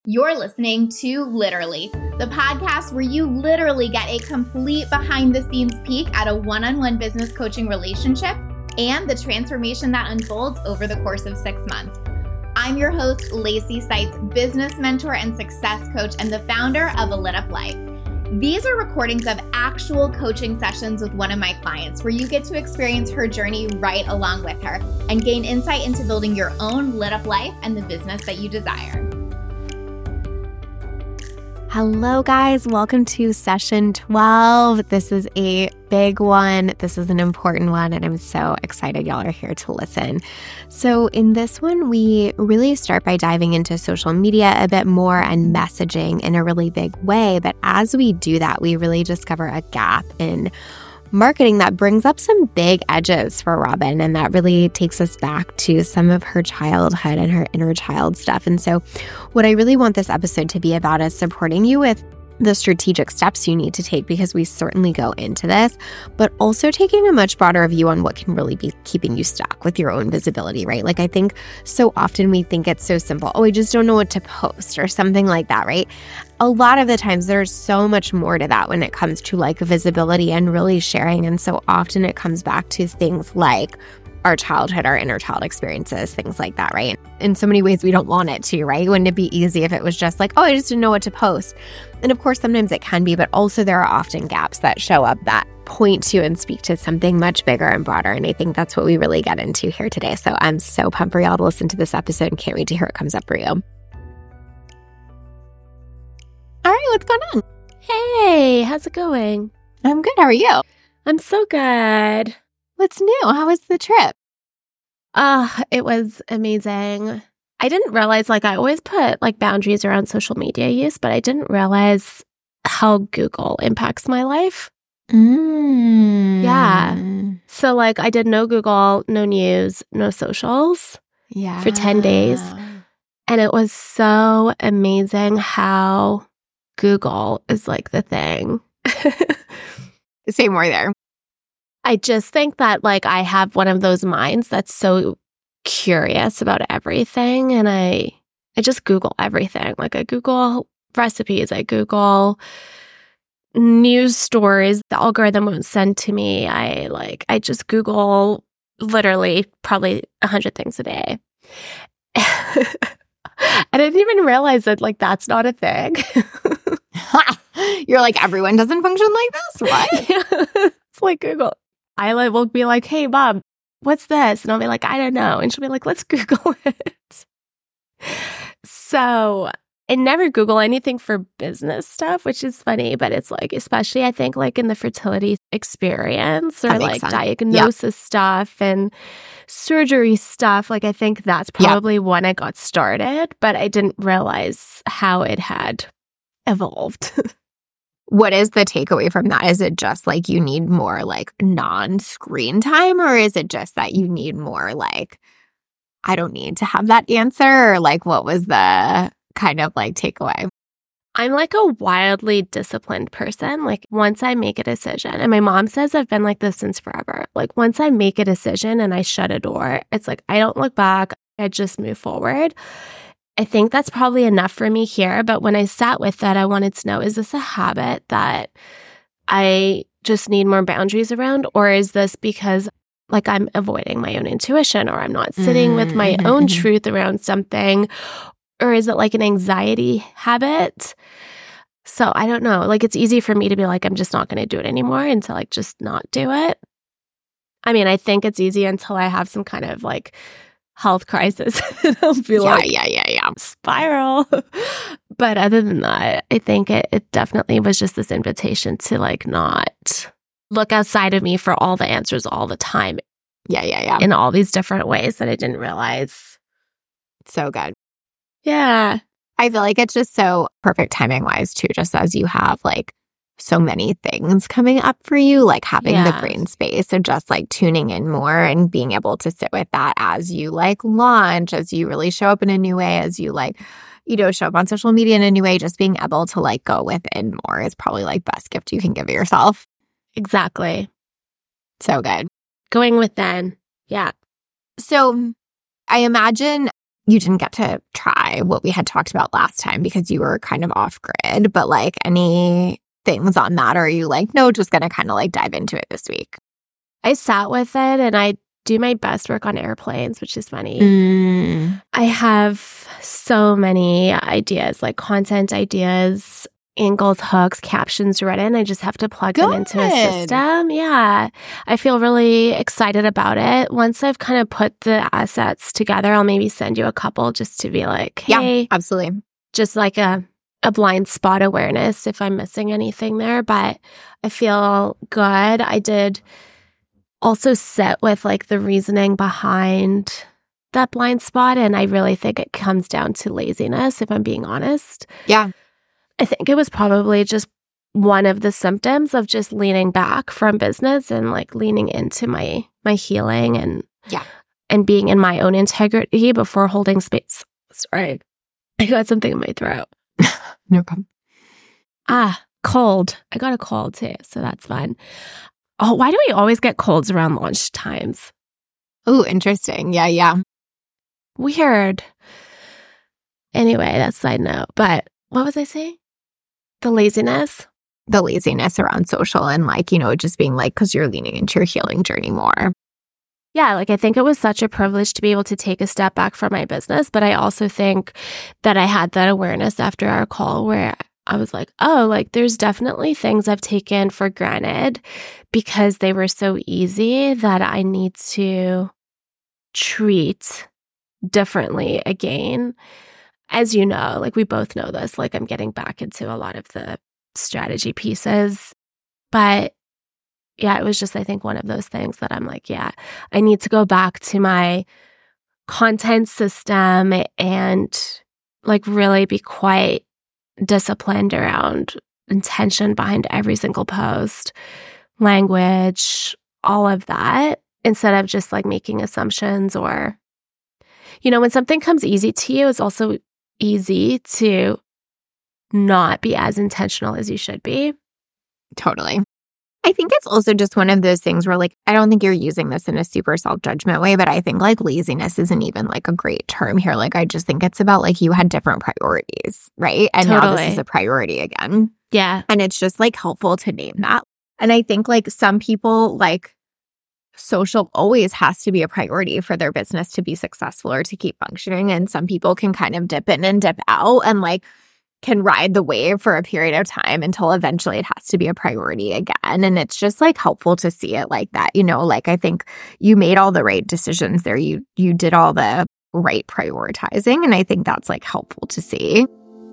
You're listening to Literally, the podcast where you literally get a complete behind-the-scenes peek at a one-on-one business coaching relationship and the transformation that unfolds over the course of 6 months. I'm your host, Lacey Seitz, business mentor and success coach and the founder of A Lit Up Life. These are recordings of actual coaching sessions with one of my clients where you get to experience her journey right along with her and gain insight into building your own lit up life and the business that you desire. Hello, guys. Welcome to session 12. This is a big one. This is an important one, and I'm so excited y'all are here to listen. So in this one, we really start by diving into social media a bit more and messaging in a really big way. But as we do that, we really discover a gap in marketing that brings up some big edges for Robin, and that really takes us back to some of her childhood and her inner child stuff. And so what I really want this episode to be about is supporting you with the strategic steps you need to take, because we certainly go into this, but also taking a much broader view on what can really be keeping you stuck with your own visibility, right? Like I think so often we think it's so simple. Oh, I just don't know what to post or something like that, right? A lot of the times there's so much more to that when it comes to like visibility and really sharing. And so often it comes back to things like our childhood, our inner child experiences, things like that, right? In so many ways we don't want it to, right? Wouldn't it be easy if it was just like, oh, I just didn't know what to post? And of course, sometimes it can be, but also there are often gaps that show up that point to and speak to something much bigger and broader. And I think that's what we really get into here today. So I'm so pumped for y'all to listen to this episode and can't wait to hear what comes up for you. All right, what's going on? Hey, how's it going? I'm good. How are you? I'm so good. What's new? How was the trip? It was amazing. I didn't realize, I always put boundaries around social media use, but I didn't realize how Google impacts my life. Yeah. So I did no Google, no news, no socials for 10 days. And it was so amazing how Google is the thing. Say more there. I just think that I have one of those minds that's so curious about everything, and I just Google everything. I Google recipes, I Google news stories the algorithm won't send to me. I just Google literally probably 100 things a day. And I didn't even realize that that's not a thing. You're everyone doesn't function like this? What? Yeah. It's like Google. I will be like, hey, Bob, what's this? And I'll be like, I don't know. And she'll be like, let's Google it. So I never Google anything for business stuff, which is funny, but it's especially I think in the fertility experience or diagnosis stuff and surgery stuff. I think that's probably when I got started, but I didn't realize how it had evolved. What is the takeaway from that? Is it just you need more non-screen time, or is it just that you need more I don't need to have that answer? Or what was the kind of takeaway? I'm a wildly disciplined person. Once I make a decision, and my mom says I've been like this since forever. Once I make a decision and I shut a door, it's I don't look back. I just move forward. I think that's probably enough for me here. But when I sat with that, I wanted to know, is this a habit that I just need more boundaries around? Or is this because I'm avoiding my own intuition, or I'm not sitting with my own truth around something? Or is it an anxiety habit? So I don't know. It's easy for me to be I'm just not going to do it anymore and to just not do it. I mean, I think it's easy until I have some kind of health crisis. I'll be spiral. But other than that, I think it definitely was just this invitation to not look outside of me for all the answers all the time. Yeah. In all these different ways that I didn't realize. So good. Yeah. I feel it's just so perfect timing wise too, just as you have so many things coming up for you, having the brain space. So just tuning in more and being able to sit with that as you launch, as you really show up in a new way, as you show up on social media in a new way, just being able to go within more is probably best gift you can give yourself. Exactly. So good. Going within. Yeah. So I imagine you didn't get to try what we had talked about last time because you were kind of off grid, but like any things on that, or are you like, no, just going to kind of like dive into it this week? I sat with it and I do my best work on airplanes, which is funny. I have so many ideas, like content ideas, angles, hooks, captions written. I just have to plug them into a system. Yeah. I feel really excited about it. Once I've kind of put the assets together, I'll maybe send you a couple just to be like, hey. Yeah, absolutely. Just like a blind spot awareness if I'm missing anything there. But I feel good. I did also sit with like the reasoning behind that blind spot. And I really think it comes down to laziness, if I'm being honest. Yeah. I think it was probably just one of the symptoms of just leaning back from business and like leaning into my healing and being in my own integrity before holding space. Sorry. I got something in my throat. No problem. Cold. I got a cold too, so that's fun. Oh, why do we always get colds around lunch times? Oh, interesting. Yeah. Weird. Anyway, that's a side note. But what was I saying? The laziness around social and like, you know, just being like, because you're leaning into your healing journey more. Yeah, like I think it was such a privilege to be able to take a step back from my business. But I also think that I had that awareness after our call where I was like, oh, like there's definitely things I've taken for granted because they were so easy that I need to treat differently again. As you know, like we both know this, like I'm getting back into a lot of the strategy pieces. But yeah, it was just, I think, one of those things that I'm like, yeah, I need to go back to my content system and like really be quite disciplined around intention behind every single post, language, all of that, instead of just like making assumptions or, you know, when something comes easy to you, it's also easy to not be as intentional as you should be. Totally. I think it's also just one of those things where like, I don't think you're using this in a super self-judgment way, but I think like laziness isn't even like a great term here. Like, I just think it's about like you had different priorities, right? And now this is a priority again. Yeah. And it's just like helpful to name that. And I think like some people like social always has to be a priority for their business to be successful or to keep functioning. And some people can kind of dip in and dip out and like can ride the wave for a period of time until eventually it has to be a priority again. And it's just like helpful to see it like that. You know, like I think you made all the right decisions there. You did all the right prioritizing. And I think that's like helpful to see.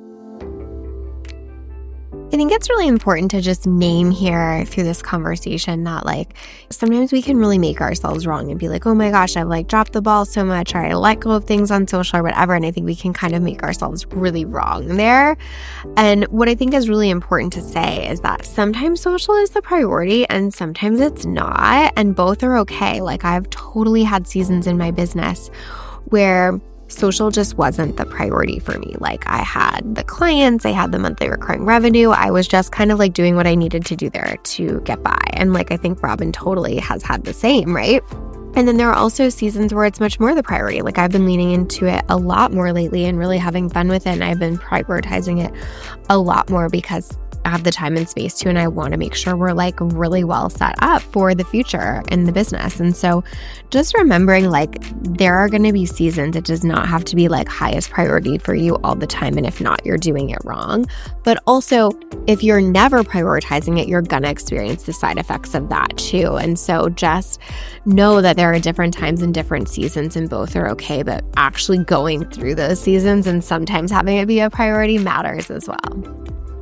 I think it's really important to just name here through this conversation that like sometimes we can really make ourselves wrong and be like, oh my gosh, I've like dropped the ball so much, or I let go of things on social or whatever. And I think we can kind of make ourselves really wrong there. And what I think is really important to say is that sometimes social is the priority and sometimes it's not. And both are okay. Like I've totally had seasons in my business where social just wasn't the priority for me. Like I had the clients, I had the monthly recurring revenue. I was just kind of like doing what I needed to do there to get by. And like I think Robin totally has had the same, right? And then there are also seasons where it's much more the priority. Like I've been leaning into it a lot more lately and really having fun with it. And I've been prioritizing it a lot more because I have the time and space to, and I want to make sure we're like really well set up for the future in the business. And so just remembering like there are going to be seasons. It does not have to be like highest priority for you all the time. And if not, you're doing it wrong. But also if you're never prioritizing it, you're going to experience the side effects of that too. And so just know that there are different times and different seasons and both are okay, but actually going through those seasons and sometimes having it be a priority matters as well.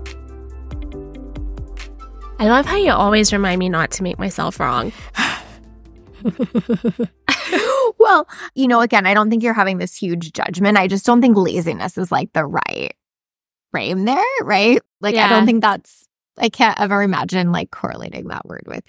I love how you always remind me not to make myself wrong. Well, you know, again, I don't think you're having this huge judgment. I just don't think laziness is like the right frame there, right? Like, yeah. I don't think I can't ever imagine like correlating that word with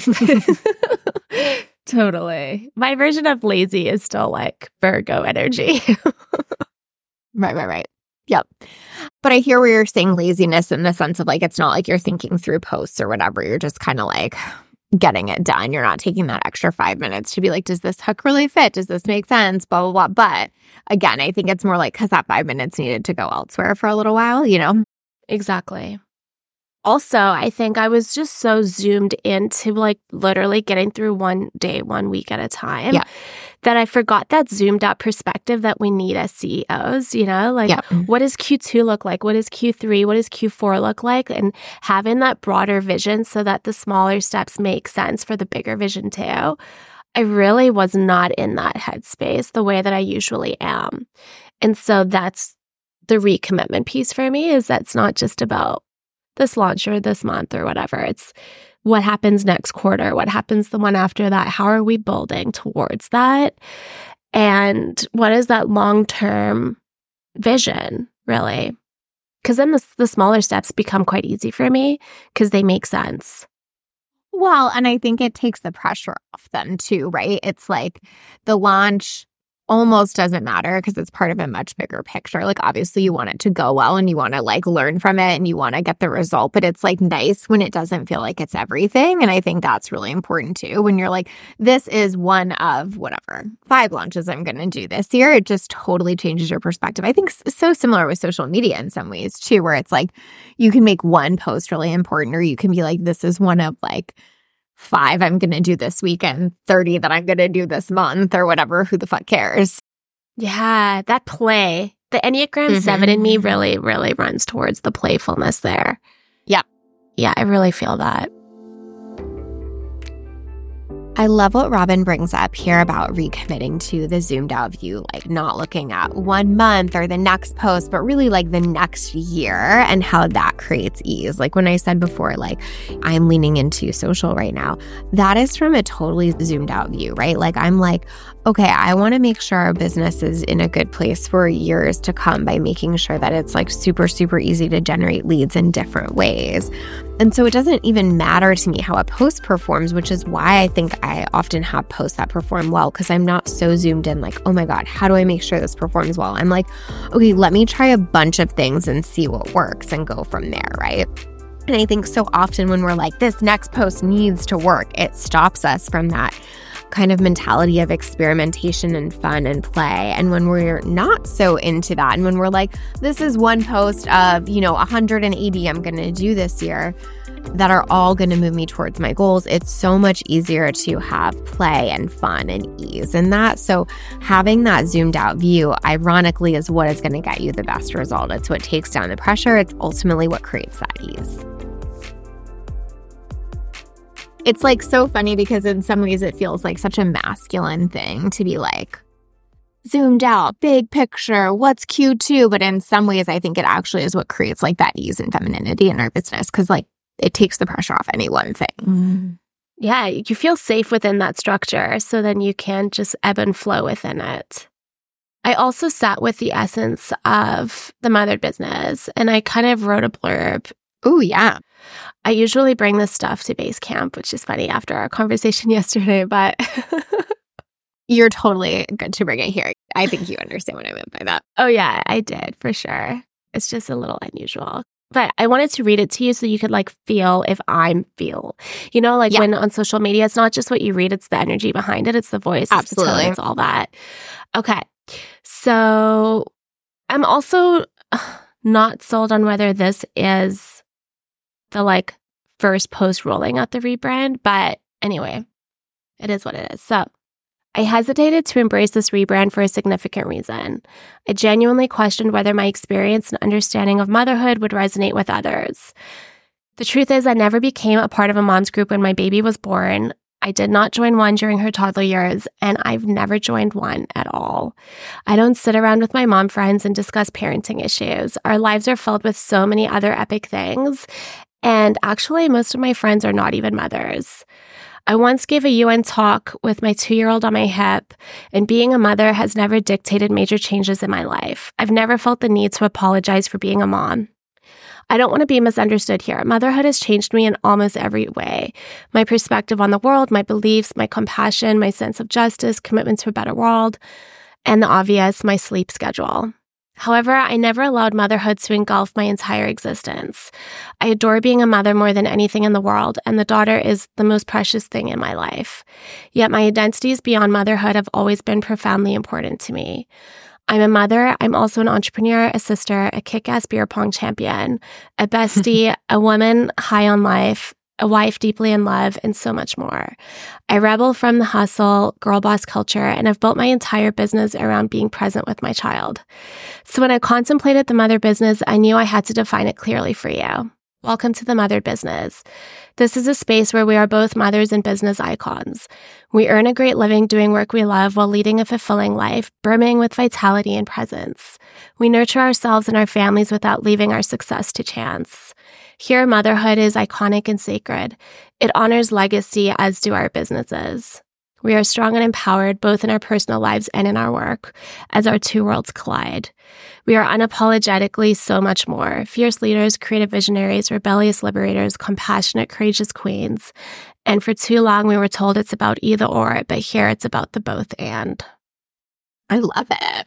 you. Totally. My version of lazy is still like Virgo energy. Right. Yep. But I hear where you're saying laziness in the sense of like, it's not like you're thinking through posts or whatever. You're just kind of like getting it done. You're not taking that extra 5 minutes to be like, does this hook really fit? Does this make sense? Blah, blah, blah. But again, I think it's more like because that 5 minutes needed to go elsewhere for a little while, you know? Exactly. Also, I think I was just so zoomed into like literally getting through one day, 1 week at a time that I forgot that zoomed out perspective that we need as CEOs, you know, like what does Q2 look like? What does Q3? What does Q4 look like? And having that broader vision so that the smaller steps make sense for the bigger vision too. I really was not in that headspace the way that I usually am. And so that's the recommitment piece for me, is that's not just about this launch or this month or whatever. It's what happens next quarter, what happens the one after that, how are we building towards that? And what is that long-term vision, really? Because then the smaller steps become quite easy for me because they make sense. Well, and I think it takes the pressure off then too, right? It's like the launch almost doesn't matter because it's part of a much bigger picture. Like obviously you want it to go well and you want to like learn from it and you want to get the result, but it's like nice when it doesn't feel like it's everything. And I think that's really important too. When you're like, this is one of whatever 5 launches I'm going to do this year, it just totally changes your perspective. I think so similar with social media in some ways too, where it's like you can make one post really important, or you can be like, this is one of like 5 I'm going to do this weekend, 30 that I'm going to do this month or whatever. Who the fuck cares? Yeah, that play. The Enneagram 7 in me really, really runs towards the playfulness there. Yeah. Yeah, I really feel that. I love what Robin brings up here about recommitting to the zoomed out view, like not looking at 1 month or the next post, but really like the next year and how that creates ease. Like when I said before, like I'm leaning into social right now, that is from a totally zoomed out view, right? Like I'm like, okay, I want to make sure our business is in a good place for years to come by making sure that it's like super, super easy to generate leads in different ways. And so it doesn't even matter to me how a post performs, which is why I think I often have posts that perform well, because I'm not so zoomed in like, oh my God, how do I make sure this performs well? I'm like, okay, let me try a bunch of things and see what works and go from there, right? And I think so often when we're like, this next post needs to work, it stops us from that kind of mentality of experimentation and fun and play. And when we're not so into that, and when we're like, this is one post of, 180 I'm going to do this year that are all going to move me towards my goals, it's so much easier to have play and fun and ease in that. So having that zoomed out view, ironically, is what is going to get you the best result. It's what takes down the pressure. It's ultimately what creates that ease. It's like so funny because in some ways it feels like such a masculine thing to be like zoomed out, big picture, what's Q2? But in some ways I think it actually is what creates like that ease and femininity in our business, because like it takes the pressure off any one thing. Yeah, you feel safe within that structure, so then you can just ebb and flow within it. I also sat with the essence of the mothered business, and I kind of wrote a blurb. Oh, yeah. I usually bring this stuff to Basecamp, which is funny after our conversation yesterday, but you're totally good to bring it here. I think you understand what I meant by that. Oh, yeah, I did, for sure. It's just a little unusual. But I wanted to read it to you so you could like feel if I'm feel. When on social media, it's not just what you read, it's the energy behind it. It's the voice. Absolutely. It's the tone, it's all that. Okay. So I'm also not sold on whether this is the like first post rolling out the rebrand. But anyway, it is what it is. So I hesitated to embrace this rebrand for a significant reason. I genuinely questioned whether my experience and understanding of motherhood would resonate with others. The truth is, I never became a part of a mom's group when my baby was born. I did not join one during her toddler years, and I've never joined one at all. I don't sit around with my mom friends and discuss parenting issues. Our lives are filled with so many other epic things, and actually, most of my friends are not even mothers. I once gave a UN talk with my 2-year-old on my hip, and being a mother has never dictated major changes in my life. I've never felt the need to apologize for being a mom. I don't want to be misunderstood here. Motherhood has changed me in almost every way. My perspective on the world, my beliefs, my compassion, my sense of justice, commitment to a better world, and the obvious, my sleep schedule. However, I never allowed motherhood to engulf my entire existence. I adore being a mother more than anything in the world, and the daughter is the most precious thing in my life. Yet my identities beyond motherhood have always been profoundly important to me. I'm a mother. I'm also an entrepreneur, a sister, a kick-ass beer pong champion, a bestie, a woman high on life, a wife deeply in love, and so much more. I rebel from the hustle, girl boss culture, and I've built my entire business around being present with my child. So when I contemplated the mother business, I knew I had to define it clearly for you. Welcome to the Mother Business. This is a space where we are both mothers and business icons. We earn a great living doing work we love while leading a fulfilling life, brimming with vitality and presence. We nurture ourselves and our families without leaving our success to chance. Here, motherhood is iconic and sacred. It honors legacy, as do our businesses. We are strong and empowered both in our personal lives and in our work, as our two worlds collide. We are unapologetically so much more. Fierce leaders, creative visionaries, rebellious liberators, compassionate, courageous queens. And for too long, we were told it's about either or, but here it's about the both and. I love it.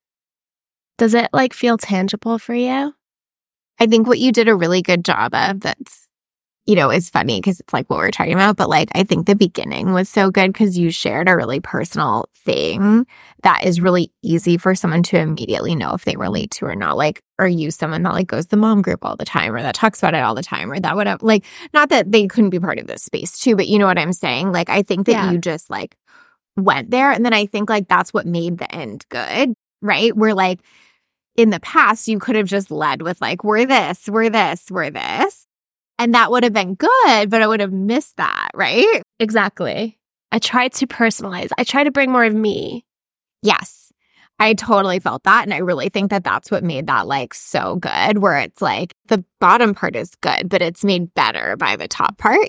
Does it feel tangible for you? I think what you did a really good job of that's, is funny because it's what we're talking about. But I think the beginning was so good because you shared a really personal thing that is really easy for someone to immediately know if they relate to or not. Are you someone that goes to the mom group all the time or that talks about it all the time or that whatever? Not that they couldn't be part of this space too, but you know what I'm saying? I think that you just went there. And then I think that's what made the end good, right? Where in the past, you could have just led with we're this, we're this, we're this. And that would have been good, but I would have missed that, right? Exactly. I tried to personalize. I tried to bring more of me. Yes. I totally felt that. And I really think that that's what made that so good, where it's the bottom part is good, but it's made better by the top part,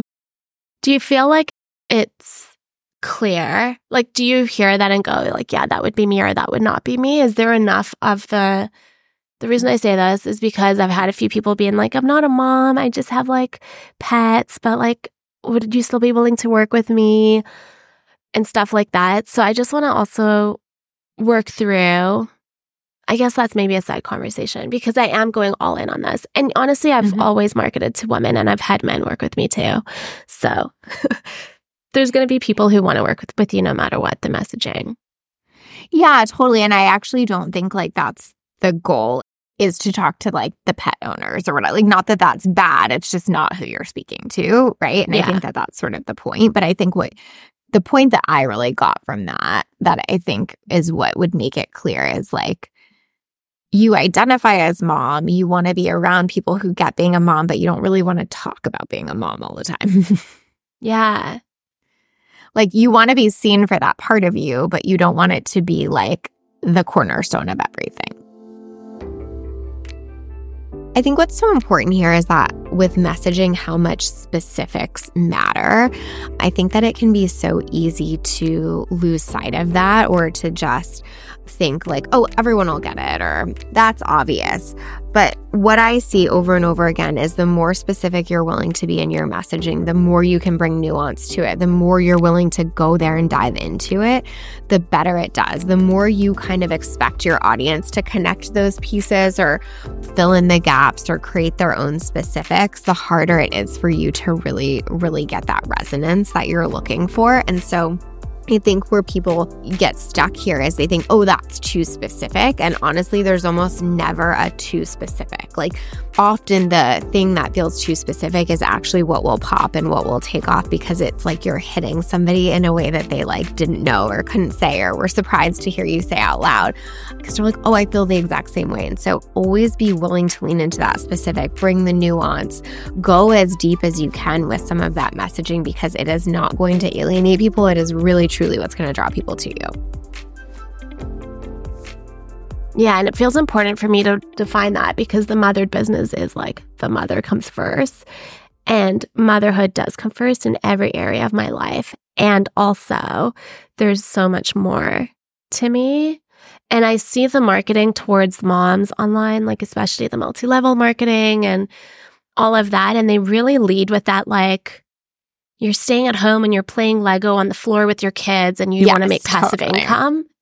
Do you feel it's clear? Do you hear that and go yeah, that would be me or that would not be me? Is there enough of the reason I say this is because I've had a few people being I'm not a mom, I just have pets, but would you still be willing to work with me and stuff like that? So I just want to also work through, I guess that's maybe a side conversation because I am going all in on this. And honestly, I've always marketed to women and I've had men work with me too. So there's going to be people who want to work with you no matter what the messaging. Yeah, totally. And I actually don't think that's the goal is to talk to the pet owners or whatever. Not that that's bad. It's just not who you're speaking to, right? And I think that that's sort of the point. But I think the point that I really got from that I think is what would make it clear is you identify as mom. You want to be around people who get being a mom, but you don't really want to talk about being a mom all the time. Yeah. You want to be seen for that part of you, but you don't want it to be the cornerstone of everything. I think what's so important here is that with messaging, how much specifics matter. I think that it can be so easy to lose sight of that or to just think oh, everyone will get it or that's obvious. But what I see over and over again is the more specific you're willing to be in your messaging, the more you can bring nuance to it, the more you're willing to go there and dive into it, the better it does. The more you kind of expect your audience to connect those pieces or fill in the gaps or create their own specifics, the harder it is for you to really, really get that resonance that you're looking for. And so I think where people get stuck here is they think, oh, that's too specific. And honestly, there's almost never a too specific. Often the thing that feels too specific is actually what will pop and what will take off because it's you're hitting somebody in a way that they didn't know or couldn't say or were surprised to hear you say out loud. Because they're oh, I feel the exact same way. And so always be willing to lean into that specific, bring the nuance, go as deep as you can with some of that messaging because it is not going to alienate people. It is really truly what's going to draw people to you. Yeah, and it feels important for me to define that because the mothered business is the mother comes first. And motherhood does come first in every area of my life. And also, there's so much more to me. And I see the marketing towards moms online, especially the multi-level marketing and all of that. And they really lead with that, you're staying at home and you're playing Lego on the floor with your kids and you want to make passive income.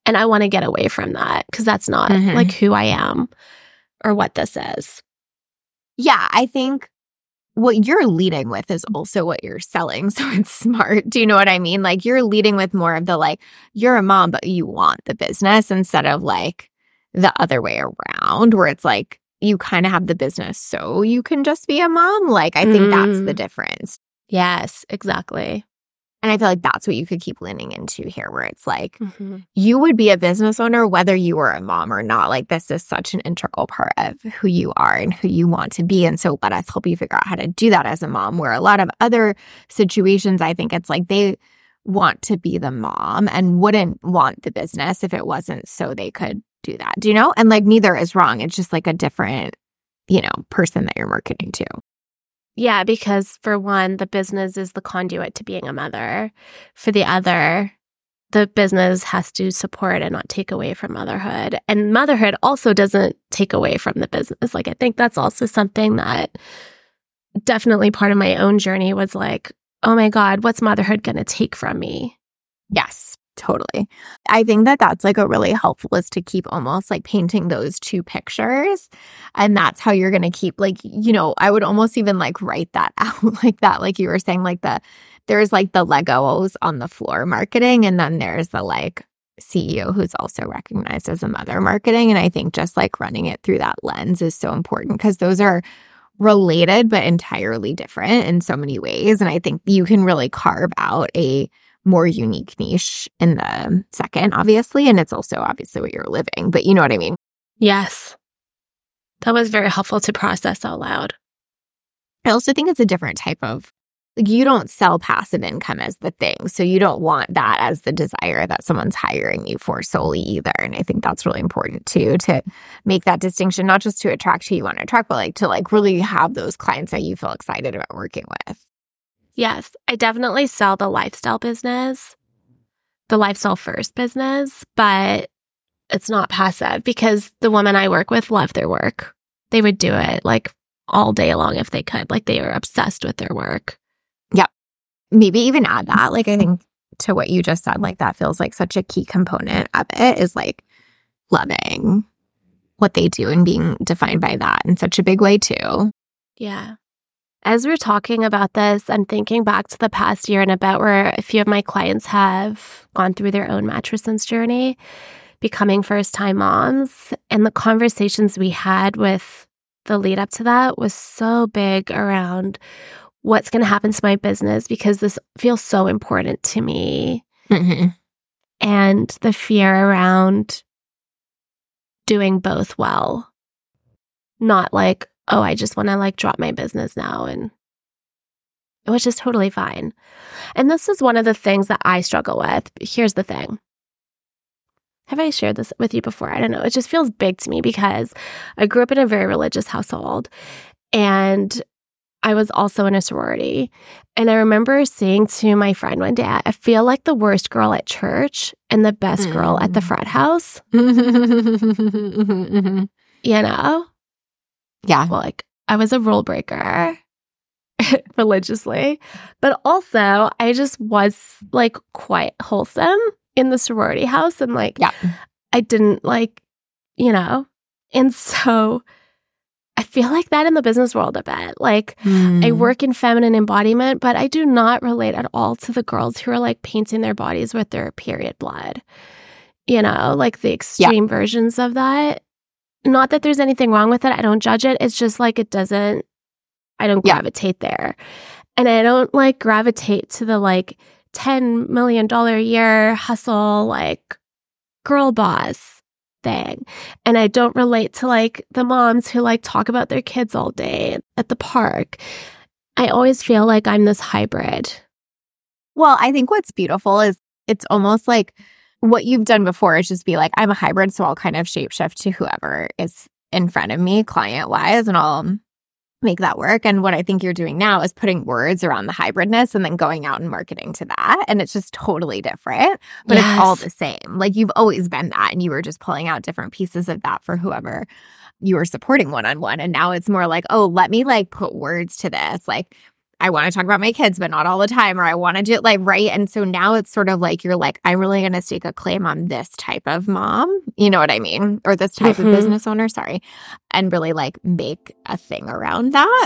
And I want to get away from that because that's not like who I am or what this is. Yeah, I think what you're leading with is also what you're selling. So it's smart. Do you know what I mean? Like you're leading with more of the like, you're a mom, but you want the business instead of like the other way around where it's like you kind of have the business so you can just be a mom. Like I think that's the difference. Yes, exactly. And I feel like that's what you could keep leaning into here where it's like you would be a business owner whether you were a mom or not. Like this is such an integral part of who you are and who you want to be. And so let us help you figure out how to do that as a mom, where a lot of other situations, I think it's like they want to be the mom and wouldn't want the business if it wasn't so they could do that. Do you know? And like neither is wrong. It's just like a different, person that you're marketing to. Yeah, because for one, the business is the conduit to being a mother. For the other, the business has to support and not take away from motherhood. And motherhood also doesn't take away from the business. Like, I think that's also something that definitely part of my own journey was like, oh my God, what's motherhood going to take from me? Yes, totally. I think that that's like a really helpful is to keep almost like painting those two pictures. And that's how you're going to keep like, I would almost even like write that out like that. Like you were saying, like there's like the Legos on the floor marketing. And then there's the like CEO who's also recognized as a mother marketing. And I think just like running it through that lens is so important because those are related, but entirely different in so many ways. And I think you can really carve out a more unique niche in the second, obviously. And it's also obviously what you're living, but you know what I mean? Yes. That was very helpful to process out loud. I also think it's a different type of, like, you don't sell passive income as the thing. So you don't want that as the desire that someone's hiring you for solely either. And I think that's really important too, to make that distinction, not just to attract who you want to attract, but like to like really have those clients that you feel excited about working with. Yes, I definitely sell the lifestyle business, the lifestyle first business, but it's not passive because the women I work with love their work. They would do it like all day long if they could. Like they were obsessed with their work. Yep. Maybe even add that. Like I think to what you just said, like that feels like such a key component of it is like loving what they do and being defined by that in such a big way too. Yeah. As we're talking about this, I'm thinking back to the past year and a bit where a few of my clients have gone through their own matrescence journey, becoming first-time moms. And the conversations we had with the lead up to that was so big around what's going to happen to my business because this feels so important to me. And the fear around doing both well. Not like, oh, I just want to like drop my business now, and which is totally fine. And this is one of the things that I struggle with. Here's the thing. Have I shared this with you before? I don't know. It just feels big to me because I grew up in a very religious household and I was also in a sorority. And I remember saying to my friend one day, I feel like the worst girl at church and the best girl at the frat house. You know? Yeah. Well, like I was a rule breaker religiously, but also I just was like quite wholesome in the sorority house and like I didn't like, and so I feel like that in the business world a bit. Like I work in feminine embodiment, but I do not relate at all to the girls who are like painting their bodies with their period blood, like the extreme versions of that. Not that there's anything wrong with it. I don't judge it. It's just like I don't gravitate there. And I don't like gravitate to the like $10 million a year hustle, like girl boss thing. And I don't relate to like the moms who like talk about their kids all day at the park. I always feel like I'm this hybrid. Well, I think what's beautiful is it's almost like what you've done before is just be like, I'm a hybrid, so I'll kind of shapeshift to whoever is in front of me client-wise, and I'll make that work. And what I think you're doing now is putting words around the hybridness and then going out and marketing to that. And it's just totally different, but it's all the same. Like you've always been that, and you were just pulling out different pieces of that for whoever you were supporting one-on-one. And now it's more like, oh, let me like put words to this. Like I want to talk about my kids, but not all the time, or I want to do it like, right. And so now it's sort of like, you're like, I'm really going to stake a claim on this type of mom, you know what I mean? Or this type of business owner, and really like make a thing around that.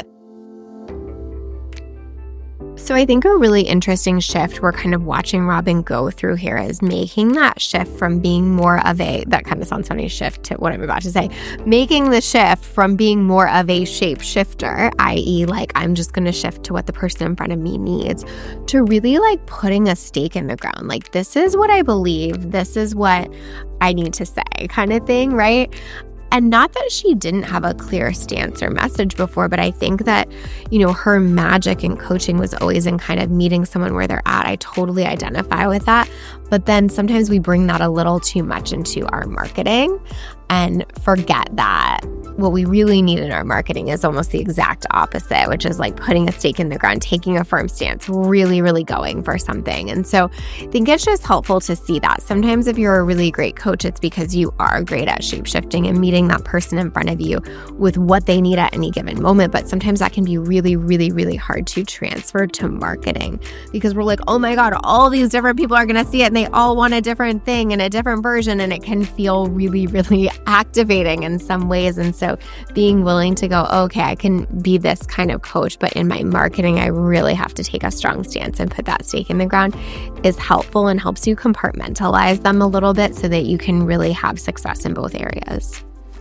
So I think a really interesting shift we're kind of watching Robin go through here is making that shift from being more of a, that kind of sounds funny, shift to what I'm about to say, making the shift from being more of a shapeshifter, i.e. like I'm just going to shift to what the person in front of me needs, to really like putting a stake in the ground. Like, this is what I believe, this is what I need to say kind of thing, right? And not that she didn't have a clear stance or message before, but I think that, you know, her magic in coaching was always in kind of meeting someone where they're at. I totally identify with that. But then sometimes we bring that a little too much into our marketing and forget that what we really need in our marketing is almost the exact opposite, which is like putting a stake in the ground, taking a firm stance, really, really going for something. And so I think it's just helpful to see that. Sometimes if you're a really great coach, it's because you are great at shape-shifting and meeting that person in front of you with what they need at any given moment. But sometimes that can be really, really, really hard to transfer to marketing, because we're like, oh my God, all these different people are going to see it and they all want a different thing and a different version. And it can feel really, really activating in some ways. And so being willing to go, okay, I can be this kind of coach, but in my marketing, I really have to take a strong stance and put that stake in the ground is helpful and helps you compartmentalize them a little bit so that you can really have success in both areas.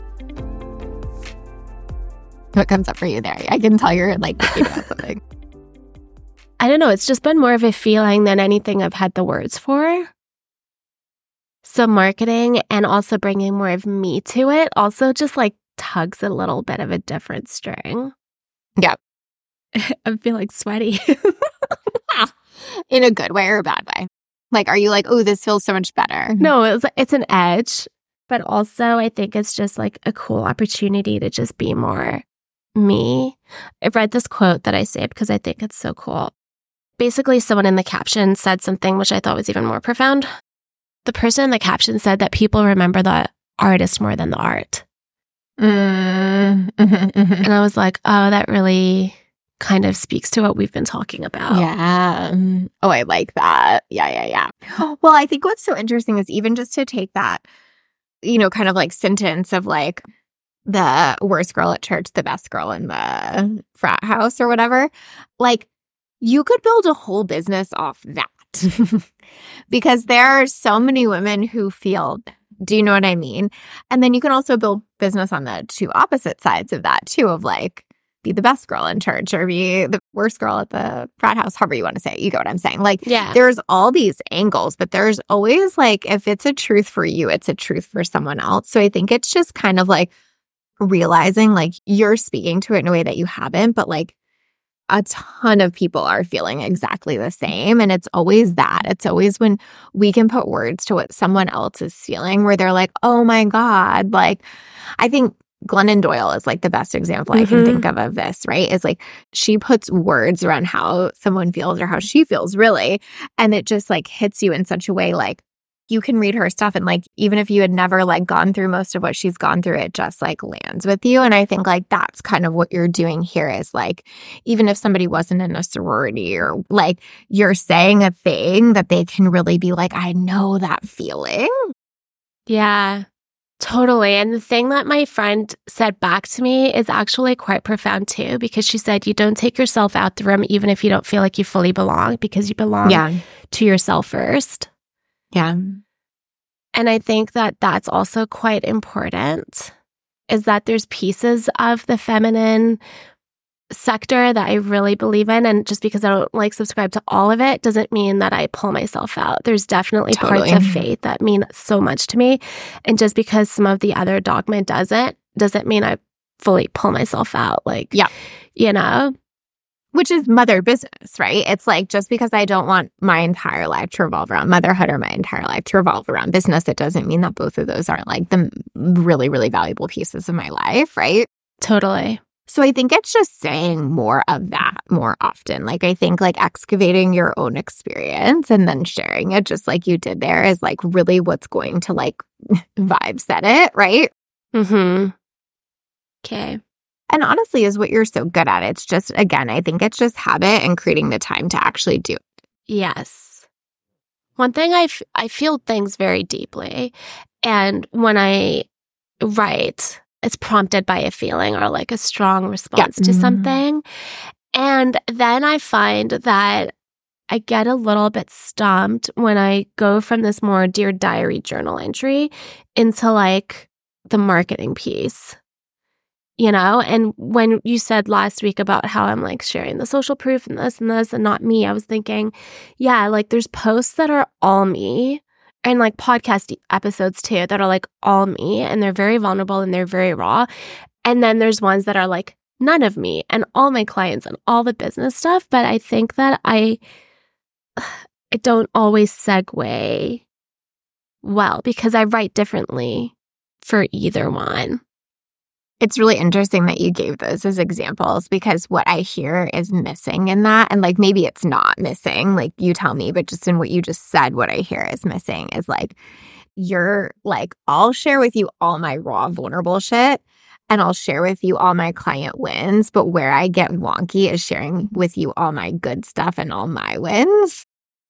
What comes up for you there? I can tell you're like thinking about something. I don't know. It's just been more of a feeling than anything I've had the words for. So marketing and also bringing more of me to it also just like tugs a little bit of a different string. Yeah. I'm feeling sweaty. In a good way or a bad way? Like, are you like, oh, this feels so much better? No, it's an edge. But also I think it's just like a cool opportunity to just be more me. I've read this quote that I saved because I think it's so cool. Basically, someone in the caption said something which I thought was even more profound. The person in the caption said that people remember the artist more than the art. And I was like, oh, that really kind of speaks to what we've been talking about. Yeah. Oh, I like that. Yeah. Well, I think what's so interesting is even just to take that, you know, kind of like sentence of like the worst girl at church, the best girl in the frat house or whatever, like you could build a whole business off that. Because there are so many women who feel, do you know what I mean? And then you can also build business on the two opposite sides of that too, of like be the best girl in church or be the worst girl at the frat house, however you want to say it. You get what I'm saying? Like, yeah. There's all these angles, but there's always like, if it's a truth for you, it's a truth for someone else. So I think it's just kind of like realizing like you're speaking to it in a way that you haven't, but like a ton of people are feeling exactly the same. And it's always that. It's always when we can put words to what someone else is feeling where they're like, oh my God, like I think Glennon Doyle is like the best example I can think of this, right? Is like she puts words around how someone feels or how she feels really. And it just like hits you in such a way like you can read her stuff and like even if you had never like gone through most of what she's gone through, it just like lands with you. And I think like that's kind of what you're doing here is like even if somebody wasn't in a sorority or like you're saying a thing that they can really be like, I know that feeling. Yeah, totally. And the thing that my friend said back to me is actually quite profound too, because she said you don't take yourself out the room even if you don't feel like you fully belong, because you belong to yourself first. Yeah. And I think that that's also quite important, is that there's pieces of the feminine sector that I really believe in. And just because I don't like subscribe to all of it doesn't mean that I pull myself out. There's definitely parts of faith that mean so much to me. And just because some of the other dogma doesn't mean I fully pull myself out. Like, you know? Which is mother business, right? It's like just because I don't want my entire life to revolve around motherhood or my entire life to revolve around business, it doesn't mean that both of those aren't like the really, really valuable pieces of my life, right? Totally. So I think it's just saying more of that more often. Like I think like excavating your own experience and then sharing it just like you did there is like really what's going to like vibe set it, right? Okay. And honestly is what you're so good at. It's just, again, I think it's just habit and creating the time to actually do it. Yes. One thing I feel things very deeply. And when I write, it's prompted by a feeling or like a strong response to something. And then I find that I get a little bit stumped when I go from this more Dear Diary journal entry into like the marketing piece. You know, and when you said last week about how I'm like sharing the social proof and this and not me, I was thinking, yeah, like there's posts that are all me and like podcast episodes too that are like all me and they're very vulnerable and they're very raw. And then there's ones that are like none of me and all my clients and all the business stuff. But I think that I don't always segue well because I write differently for either one. It's really interesting that you gave those as examples because what I hear is missing in that. And like, maybe it's not missing, like you tell me, but just in what you just said, what I hear is missing is like, you're like, I'll share with you all my raw, vulnerable shit and I'll share with you all my client wins. But where I get wonky is sharing with you all my good stuff and all my wins.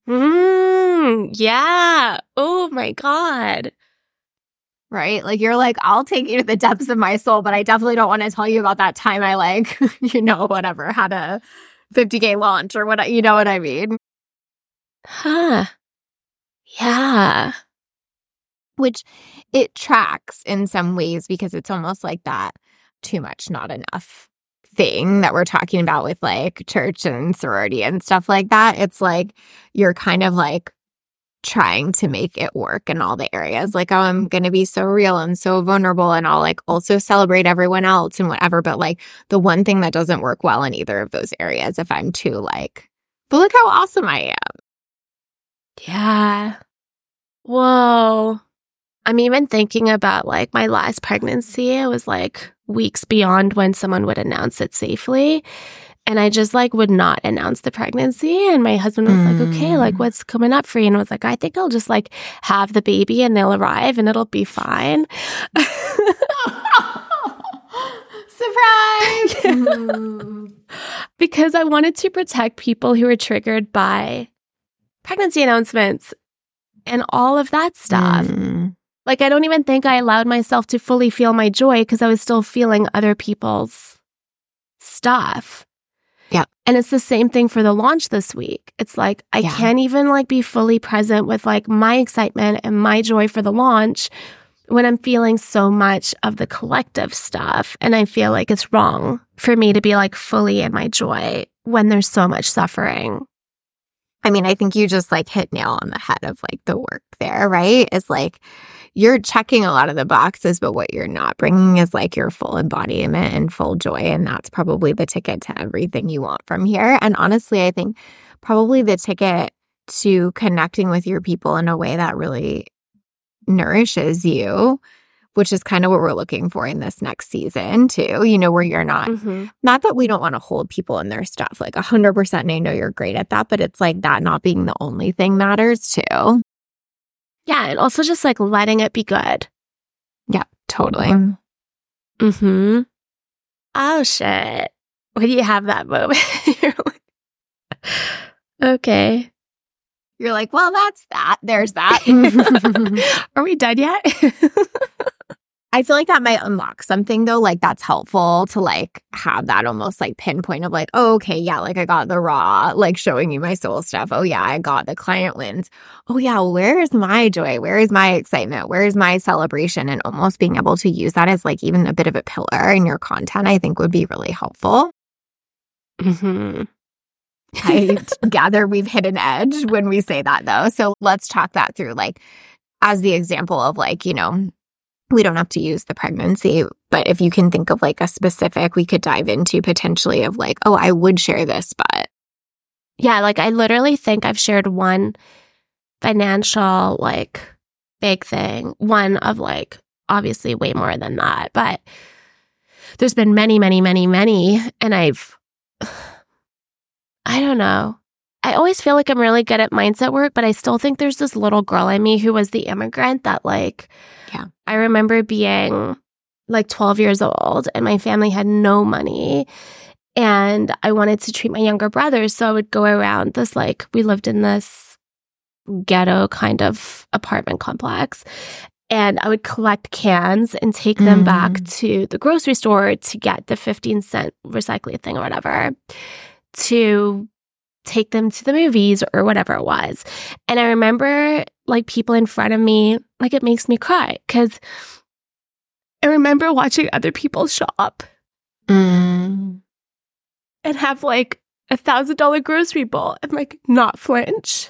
Yeah. Oh my God. Right? Like you're like, I'll take you to the depths of my soul, but I definitely don't want to tell you about that time I like, whatever, had a 50K launch or what, you know what I mean? Huh. Yeah. Which it tracks in some ways because it's almost like that too much, not enough thing that we're talking about with like church and sorority and stuff like that. It's like, you're kind of like, trying to make it work in all the areas. Like, oh, I'm going to be so real and so vulnerable and I'll like also celebrate everyone else and whatever. But like the one thing that doesn't work well in either of those areas, if I'm too like, but look how awesome I am. Yeah. Whoa. I'm even thinking about like my last pregnancy. It was like weeks beyond when someone would announce it safely. And I just like would not announce the pregnancy. And my husband was like, okay, like what's coming up for you? And I was like, I think I'll just like have the baby and they'll arrive and it'll be fine. Surprise! Because I wanted to protect people who were triggered by pregnancy announcements and all of that stuff. Like, I don't even think I allowed myself to fully feel my joy because I was still feeling other people's stuff. Yeah. And it's the same thing for the launch this week. It's like, I can't even like be fully present with like my excitement and my joy for the launch when I'm feeling so much of the collective stuff. And I feel like it's wrong for me to be like fully in my joy when there's so much suffering. I mean, I think you just like hit nail on the head of like the work there, right? It's like you're checking a lot of the boxes, but what you're not bringing is like your full embodiment and full joy. And that's probably the ticket to everything you want from here. And honestly, I think probably the ticket to connecting with your people in a way that really nourishes you, which is kind of what we're looking for in this next season too, where you're not, not that we don't want to hold people in their stuff, like 100%, and I know you're great at that, but it's like that not being the only thing matters too. Yeah, and also just like letting it be good. Yeah, totally. Oh, shit. When you have that moment, you're like, okay. You're like, well, that's that. There's that. Are we done yet? I feel like that might unlock something though. Like that's helpful to like have that almost like pinpoint of like, oh, okay, yeah, like I got the raw, like showing you my soul stuff. Oh yeah, I got the client wins. Oh yeah, where is my joy? Where is my excitement? Where is my celebration? And almost being able to use that as like even a bit of a pillar in your content, I think would be really helpful. I gather we've hit an edge when we say that though. So let's talk that through like as the example of like, we don't have to use the pregnancy, but if you can think of like a specific, we could dive into potentially of like, oh, I would share this, but. Yeah, like I literally think I've shared one financial like big thing, one of like obviously way more than that, but there's been many, many, many, many, and I don't know. I always feel like I'm really good at mindset work, but I still think there's this little girl in me who was the immigrant that like, I remember being like 12 years old and my family had no money. And I wanted to treat my younger brother. So I would go around this, like, we lived in this ghetto kind of apartment complex. And I would collect cans and take them back to the grocery store to get the 15-cent recycling thing or whatever, to take them to the movies or whatever it was. And I remember, like, people in front of me, like, it makes me cry because I remember watching other people shop and have, like, $1,000 grocery bill and, like, not flinch.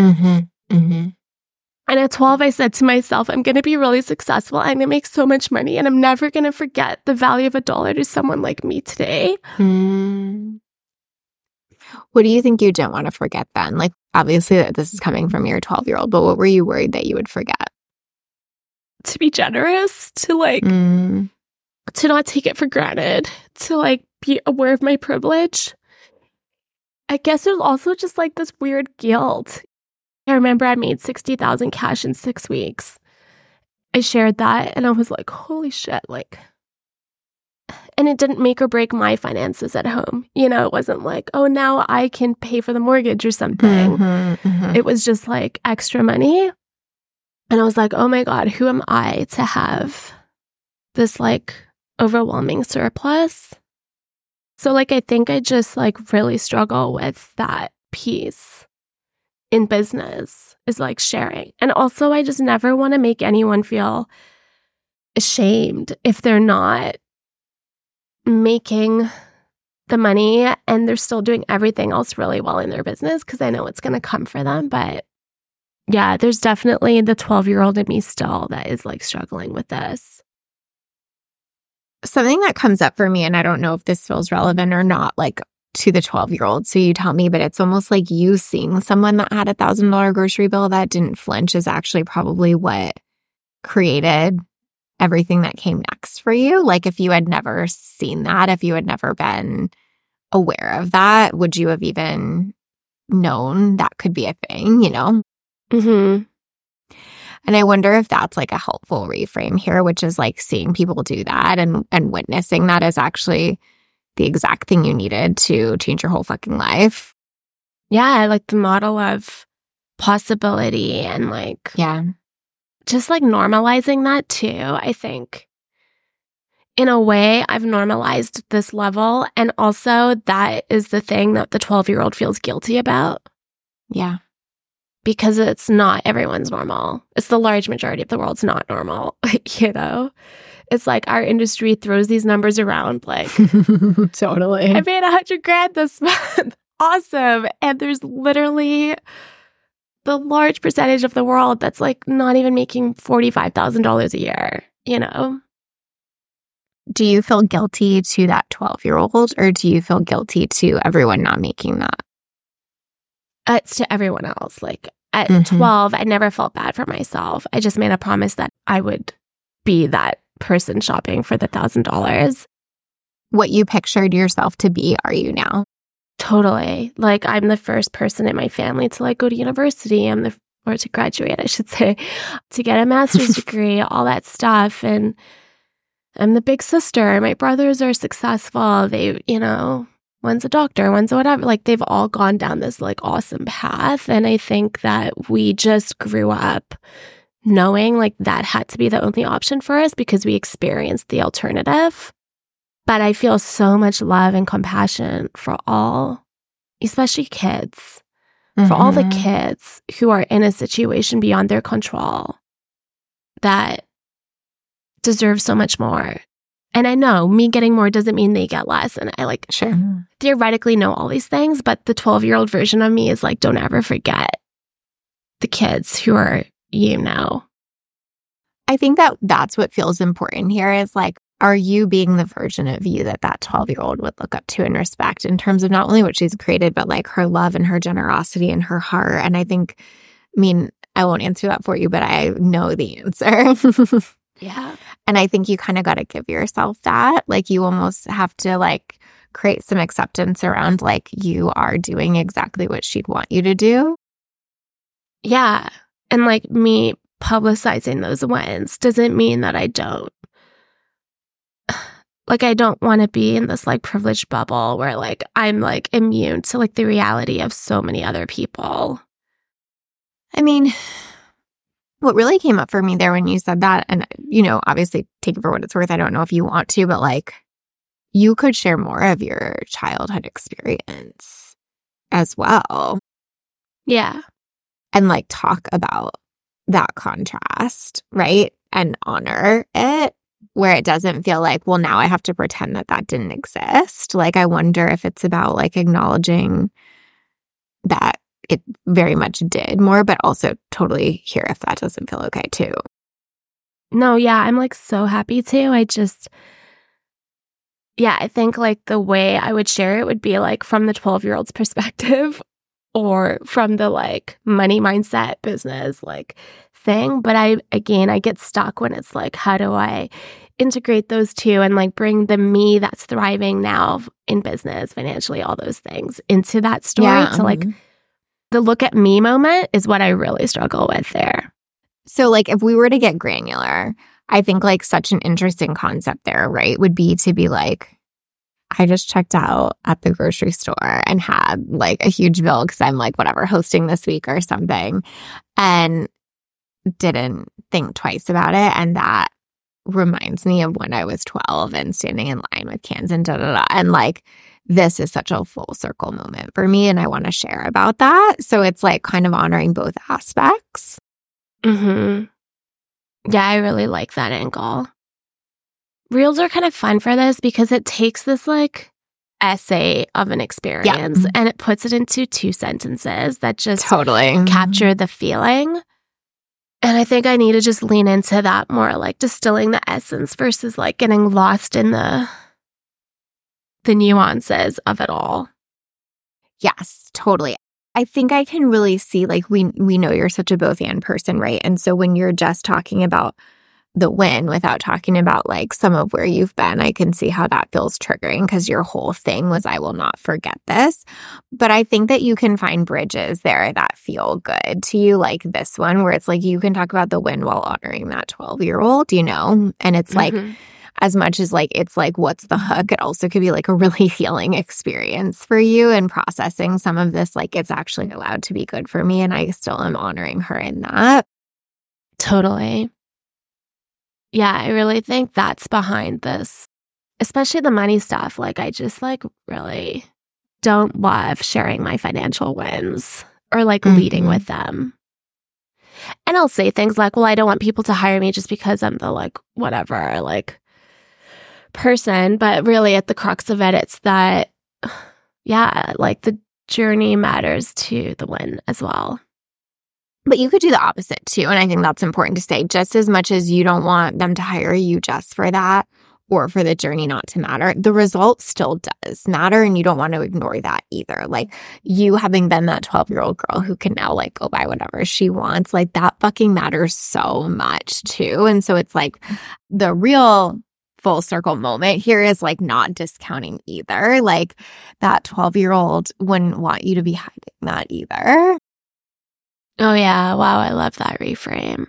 And at 12, I said to myself, I'm going to be really successful. I'm going to make so much money, and I'm never going to forget the value of $1 to someone like me today. What do you think you don't want to forget then? Like, obviously, this is coming from your 12-year-old, but what were you worried that you would forget? To be generous, to, like, to not take it for granted, to, like, be aware of my privilege. I guess there's also just, like, this weird guilt. I remember I made $60,000 cash in 6 weeks. I shared that and I was like, holy shit, like, and it didn't make or break my finances at home. You know, it wasn't like, oh, now I can pay for the mortgage or something. It was just like extra money. And I was like, oh my God, who am I to have this like overwhelming surplus? So like, I think I just like really struggle with that piece in business, is like sharing. And also, I just never want to make anyone feel ashamed if they're not making the money and they're still doing everything else really well in their business, because I know it's going to come for them. But yeah, there's definitely the 12-year-old in me still that is like struggling with this. Something that comes up for me, and I don't know if this feels relevant or not, like to the 12-year-old, so you tell me, but it's almost like you seeing someone that had $1,000 grocery bill that didn't flinch is actually probably what created everything that came next for you. Like, if you had never seen that, if you had never been aware of that, would you have even known that could be a thing, you know? And I wonder if that's like a helpful reframe here, which is like seeing people do that and witnessing that is actually the exact thing you needed to change your whole fucking life. Yeah, I like the model of possibility and like, yeah, just like normalizing that too. I think in a way I've normalized this level, and also that is the thing that the 12-year-old feels guilty about. Yeah. Because it's not everyone's normal. It's the large majority of the world's not normal, you know? It's like our industry throws these numbers around like, totally. I made $100,000 this month. Awesome. And there's literally the large percentage of the world that's like not even making $45,000 a year, you know? Do you feel guilty to that 12-year-old, or do you feel guilty to everyone not making that? It's to everyone else. Like at 12, I never felt bad for myself. I just made a promise that I would be that person shopping for the $1,000. What you pictured yourself to be, are you now? Totally. Like, I'm the first person in my family to like go to university. Or to graduate, I should say, to get a master's degree, all that stuff. And I'm the big sister. My brothers are successful. They, you know, one's a doctor, one's a whatever. Like, they've all gone down this like awesome path. And I think that we just grew up knowing like that had to be the only option for us because we experienced the alternative. But I feel so much love and compassion for all, especially kids, for all the kids who are in a situation beyond their control that deserve so much more. And I know me getting more doesn't mean they get less. And I like theoretically know all these things, but the 12-year-old version of me is like, don't ever forget the kids who are, you know. I think that that's what feels important here is like, are you being the version of you that 12-year-old would look up to and respect in terms of not only what she's created, but like her love and her generosity and her heart? And I think, I mean, I won't answer that for you, but I know the answer. Yeah. And I think you kind of got to give yourself that. Like, you almost have to like create some acceptance around like you are doing exactly what she'd want you to do. Yeah. And like me publicizing those wins doesn't mean that I don't like, I don't want to be in this like privileged bubble where like I'm like immune to like the reality of so many other people. I mean, what really came up for me there when you said that, and, obviously take it for what it's worth. I don't know if you want to, but like, you could share more of your childhood experience as well. Yeah. And like talk about that contrast, right? And honor it, where it doesn't feel like, well, now I have to pretend that that didn't exist. Like, I wonder if it's about like acknowledging that it very much did more, but also totally hear if that doesn't feel okay too. No, yeah, I'm like so happy to. I think like the way I would share it would be like from the 12-year-old's perspective or from the like money mindset business like thing. But I get stuck when it's like, how do I integrate those two and like bring the me that's thriving now in business, financially, all those things into that story to like the look at me moment is what I really struggle with there. So like if we were to get granular, I think like such an interesting concept there, right, would be to be like, I just checked out at the grocery store and had like a huge bill because I'm like, whatever, hosting this week or something, and didn't think twice about it. And that reminds me of when I was 12 and standing in line with cans and da-da-da. And like, this is such a full circle moment for me, and I want to share about that. So it's like kind of honoring both aspects. Yeah, I really like that angle. Reels are kind of fun for this because it takes this like essay of an experience and it puts it into 2 sentences that just totally capture the feeling. And I think I need to just lean into that more, like distilling the essence versus like getting lost in the nuances of it all. Yes, totally. I think I can really see, like, we know you're such a both and person, right? And so when you're just talking about the win without talking about like some of where you've been, I can see how that feels triggering because your whole thing was, I will not forget this. But I think that you can find bridges there that feel good to you, like this one, where it's like you can talk about the win while honoring that 12-year-old, and it's like, as much as like it's like, what's the hook? It also could be like a really healing experience for you and processing some of this, like it's actually allowed to be good for me and I still am honoring her in that. Totally. Yeah, I really think that's behind this, especially the money stuff. Like I just like really don't love sharing my financial wins or like leading with them. And I'll say things like, well, I don't want people to hire me just because I'm the like whatever, like person, but really at the crux of it, it's that, like the journey matters to the win as well. But you could do the opposite too, and I think that's important to say. Just as much as you don't want them to hire you just for that or for the journey not to matter, the result still does matter, and you don't want to ignore that either. Like you having been that 12-year-old girl who can now like go buy whatever she wants, like that fucking matters so much too. And so it's like the real full circle moment here is like not discounting either. Like that 12-year-old wouldn't want you to be hiding that either. Oh yeah. Wow. I love that reframe.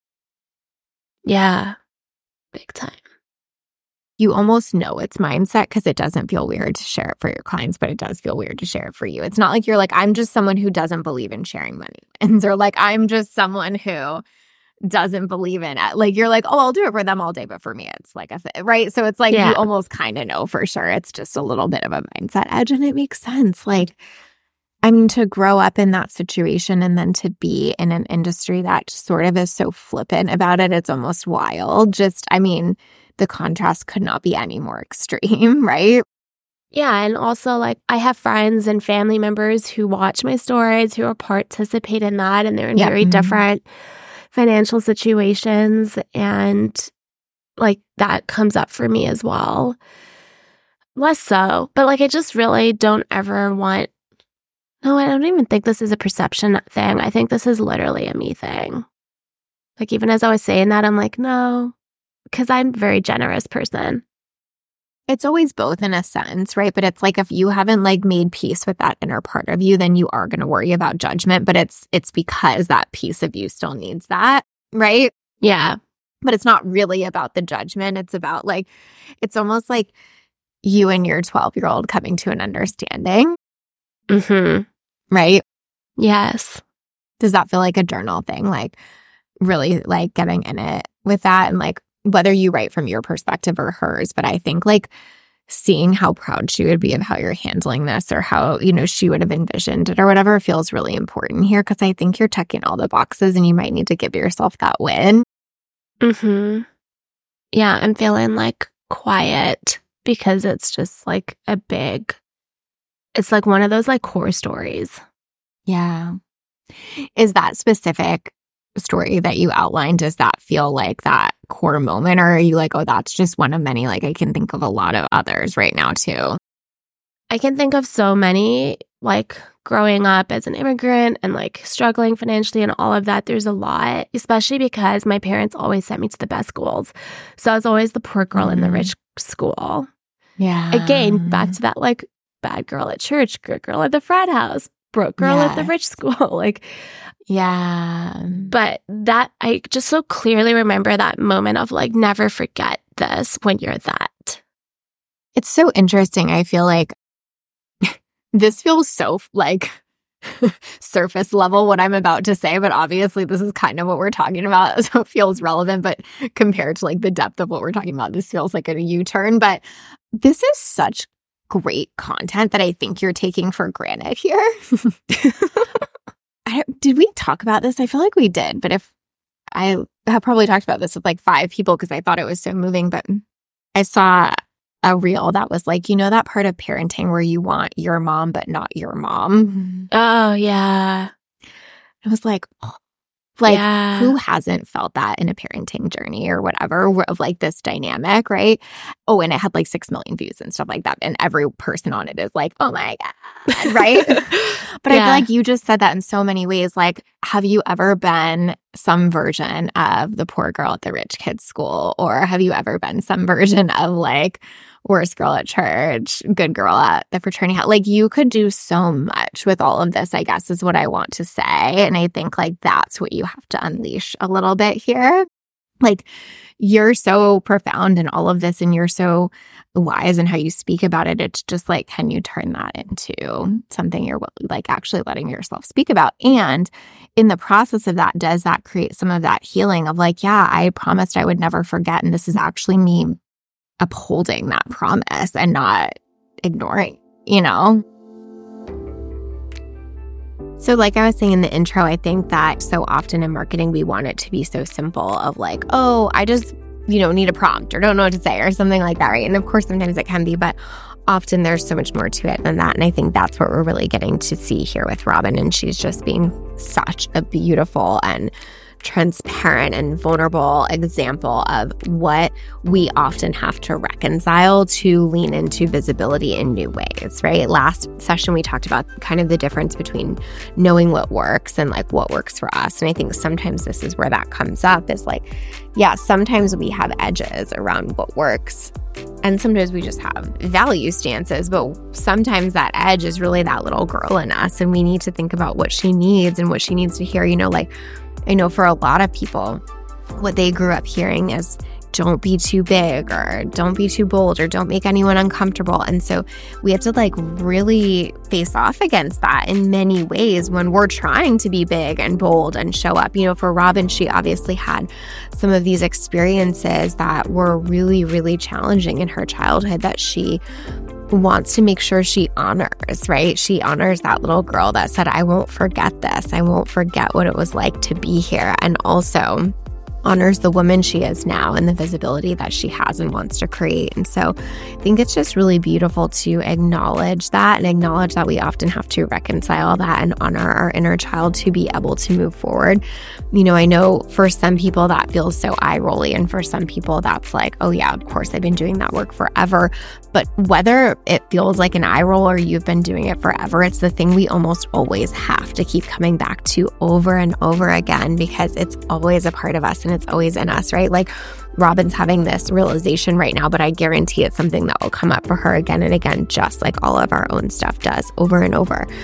Yeah. Big time. You almost know it's mindset because it doesn't feel weird to share it for your clients, but it does feel weird to share it for you. It's not like you're like, I'm just someone who doesn't believe in sharing money wins, or like, I'm just someone who doesn't believe in it. Like you're like, oh, I'll do it for them all day, but for me, it's like a thing, right? So it's like you almost kind of know for sure. It's just a little bit of a mindset edge, and it makes sense. Like, I mean, to grow up in that situation and then to be in an industry that sort of is so flippant about it, it's almost wild. Just, I mean, the contrast could not be any more extreme, right? Yeah. And also, like, I have friends and family members who watch my stories, who participate in that, and they're in very different financial situations. And, like, that comes up for me as well. Less so. But, like, I just really don't ever want... No, I don't even think this is a perception thing. I think this is literally a me thing. Like, even as I was saying that, I'm like, no, because I'm a very generous person. It's always both in a sense, right? But it's like if you haven't like made peace with that inner part of you, then you are going to worry about judgment. But it's because that piece of you still needs that, right? Yeah. But it's not really about the judgment. It's about like, it's almost like you and your 12-year-old coming to an understanding. Mm-hmm. Right? Yes. Does that feel like a journal thing? Like really like getting in it with that, and like whether you write from your perspective or hers. But I think like seeing how proud she would be of how you're handling this, or how, you know, she would have envisioned it or whatever, feels really important here, because I think you're checking all the boxes and you might need to give yourself that win. Mm-hmm. Yeah, I'm feeling like quiet because it's just like it's like one of those like core stories. Yeah. Is that specific story that you outlined, does that feel like that core moment, or are you like, oh, that's just one of many? Like I can think of a lot of others right now too. I can think of so many, like growing up as an immigrant and like struggling financially and all of that. There's a lot, especially because my parents always sent me to the best schools. So I was always the poor girl in the rich school. Yeah. Again, back to that like bad girl at church, good girl at the frat house, broke girl at the rich school. Like, yeah. But that, I just so clearly remember that moment of like, never forget this when you're that. It's so interesting. I feel like this feels so like surface level what I'm about to say, but obviously this is kind of what we're talking about, so it feels relevant. But compared to like the depth of what we're talking about, this feels like a U-turn. But this is such great content that I think you're taking for granted here. Did we talk about this? I feel like we did, but if I have probably talked about this with like 5 people because I thought it was so moving. But I saw a reel that was like, you know, that part of parenting where you want your mom but not your mom. Oh yeah. It was like, oh, like who hasn't felt that in a parenting journey or whatever, of like this dynamic, right? Oh, and it had like 6 million views and stuff like that, and every person on it is like, oh my God, right? But I feel like you just said that in so many ways. Like, have you ever been some version of the poor girl at the rich kid's school? Or have you ever been some version of like worst girl at church, good girl at the fraternity house? Like, you could do so much with all of this, I guess, is what I want to say. And I think like that's what you have to unleash a little bit here. Like, you're so profound in all of this, and you're so wise in how you speak about it. It's just like, can you turn that into something you're like actually letting yourself speak about? And in the process of that, does that create some of that healing of like, yeah, I promised I would never forget, and this is actually me upholding that promise and not ignoring, you know? So like I was saying in the intro, I think that so often in marketing, we want it to be so simple of like, oh, I just, you know, need a prompt or don't know what to say or something like that, right? And of course, sometimes it can be, but often there's so much more to it than that. And I think that's what we're really getting to see here with Robin. And she's just being such a beautiful and transparent and vulnerable example of what we often have to reconcile to lean into visibility in new ways, right? Last session, we talked about kind of the difference between knowing what works and like what works for us. And I think sometimes this is where that comes up, is like, yeah, sometimes we have edges around what works. And sometimes we just have value stances, but sometimes that edge is really that little girl in us. And we need to think about what she needs and what she needs to hear. You know, like, I know for a lot of people, what they grew up hearing is don't be too big or don't be too bold or don't make anyone uncomfortable. And so we have to like really face off against that in many ways when we're trying to be big and bold and show up. You know, for Robin, she obviously had some of these experiences that were really, really challenging in her childhood that she wants to make sure she honors, right? She honors that little girl that said, I won't forget this. I won't forget what it was like to be here. And also honors the woman she is now and the visibility that she has and wants to create. And so I think it's just really beautiful to acknowledge that and acknowledge that we often have to reconcile that and honor our inner child to be able to move forward. You know, I know for some people that feels so eye-rolly, and for some people that's like, oh yeah, of course, I've been doing that work forever. But whether it feels like an eye roll or you've been doing it forever, it's the thing we almost always have to keep coming back to over and over again, because it's always a part of us and it's always in us, right? Like Robin's having this realization right now, but I guarantee it's something that will come up for her again and again, just like all of our own stuff does over and over.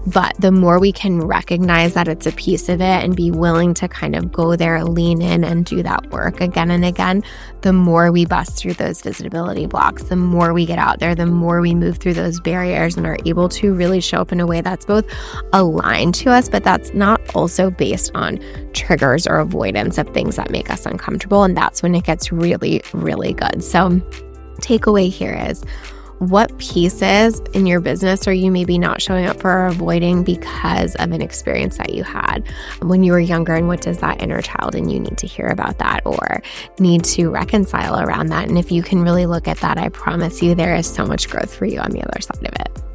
But the more we can recognize that it's a piece of it and be willing to kind of go there, lean in and do that work again and again, the more we bust through those visibility blocks, the more we get out there, the more we move through those barriers and are able to really show up in a way that's both aligned to us, but that's not also based on triggers or avoidance of things that make us uncomfortable. And that's when it gets really, really good. So takeaway here is, what pieces in your business are you maybe not showing up for or avoiding because of an experience that you had when you were younger? And what does that inner child in you need to hear about that or need to reconcile around that? And if you can really look at that, I promise you there is so much growth for you on the other side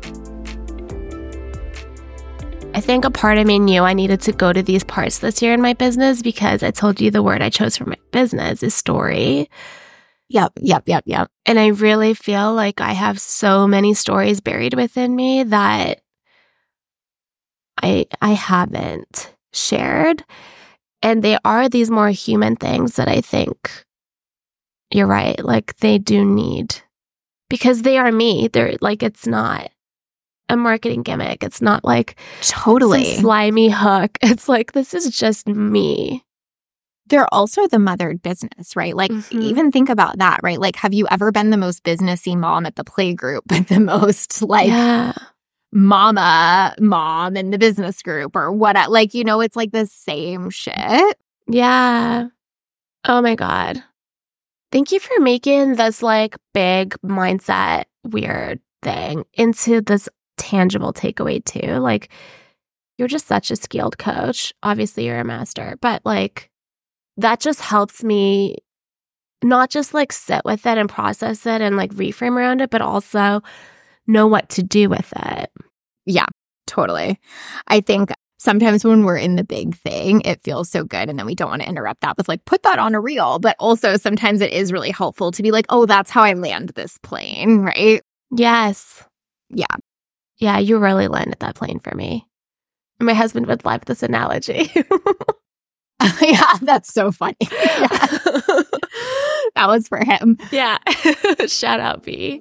of it. I think a part of me knew I needed to go to these parts this year in my business because I told you the word I chose for my business is story. Yep. And I really feel like I have so many stories buried within me that I haven't shared. And they are these more human things that I think you're right. Like they do need, because they are me. They're like, it's not a marketing gimmick. It's not like totally some slimy hook. It's like, this is just me. They're also the mothered business, right? Like, even think about that, right? Like, have you ever been the most businessy mom at the play group, but the most like mom in the business group or what? Like, you know, it's like the same shit. Yeah. Oh my God. Thank you for making this like big mindset weird thing into this tangible takeaway too. Like, you're just such a skilled coach. Obviously, you're a master, but like, that just helps me not just like sit with it and process it and like reframe around it, but also know what to do with it. Yeah, totally. I think sometimes when we're in the big thing, it feels so good. And then we don't want to interrupt that with like, put that on a reel. But also sometimes it is really helpful to be like, oh, that's how I land this plane, right? Yes. Yeah. Yeah, you really landed that plane for me. My husband would love this analogy. Yeah, that's so funny. Yes. That was for him. Yeah. Shout out, B.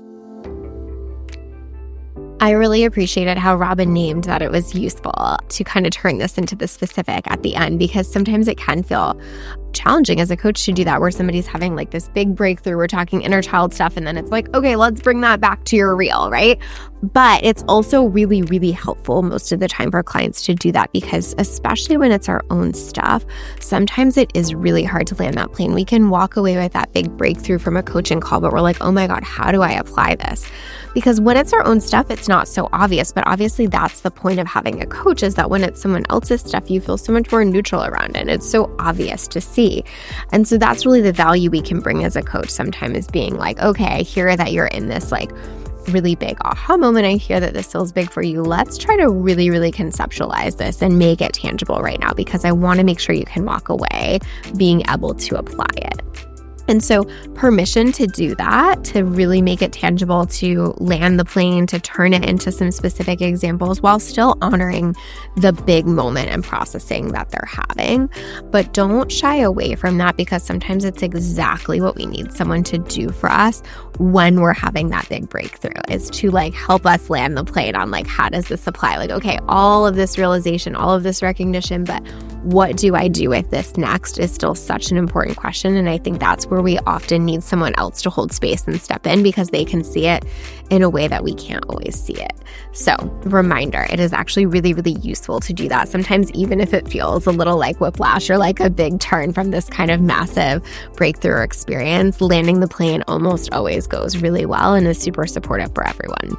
I really appreciated how Robin named that it was useful to kind of turn this into the specific at the end, because sometimes it can feel challenging as a coach to do that, where somebody's having like this big breakthrough. We're talking inner child stuff. And then it's like, okay, let's bring that back to your reel, right? But it's also really, really helpful most of the time for clients to do that, because especially when it's our own stuff, sometimes it is really hard to land that plane. We can walk away with that big breakthrough from a coaching call, but we're like, oh my God, how do I apply this? Because when it's our own stuff, it's not so obvious. But obviously that's the point of having a coach, is that when it's someone else's stuff, you feel so much more neutral around it. It's so obvious to see. And so that's really the value we can bring as a coach sometimes, is being like, okay, I hear that you're in this like really big aha moment. I hear that this feels big for you. Let's try to really, really conceptualize this and make it tangible right now, because I want to make sure you can walk away being able to apply it. And so permission to do that, to really make it tangible, to land the plane, to turn it into some specific examples while still honoring the big moment and processing that they're having. But don't shy away from that, because sometimes it's exactly what we need someone to do for us when we're having that big breakthrough, is to like help us land the plane on like, how does this apply? Like, okay, all of this realization, all of this recognition, but what do I do with this next is still such an important question. And I think that's where we often need someone else to hold space and step in, because they can see it in a way that we can't always see it. So reminder, it is actually really, really useful to do that. Sometimes even if it feels a little like whiplash or like a big turn from this kind of massive breakthrough or experience, landing the plane almost always goes really well and is super supportive for everyone.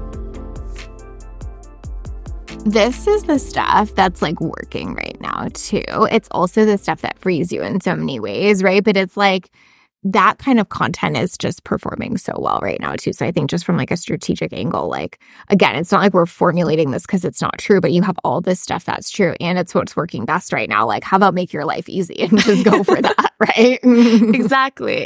This is the stuff that's like working right now too. It's also the stuff that frees you in so many ways, right? But it's like that kind of content is just performing so well right now too. So I think just from like a strategic angle, like, again, it's not like we're formulating this because it's not true, but you have all this stuff that's true and it's what's working best right now. Like, how about make your life easy and just go for that, right? Exactly.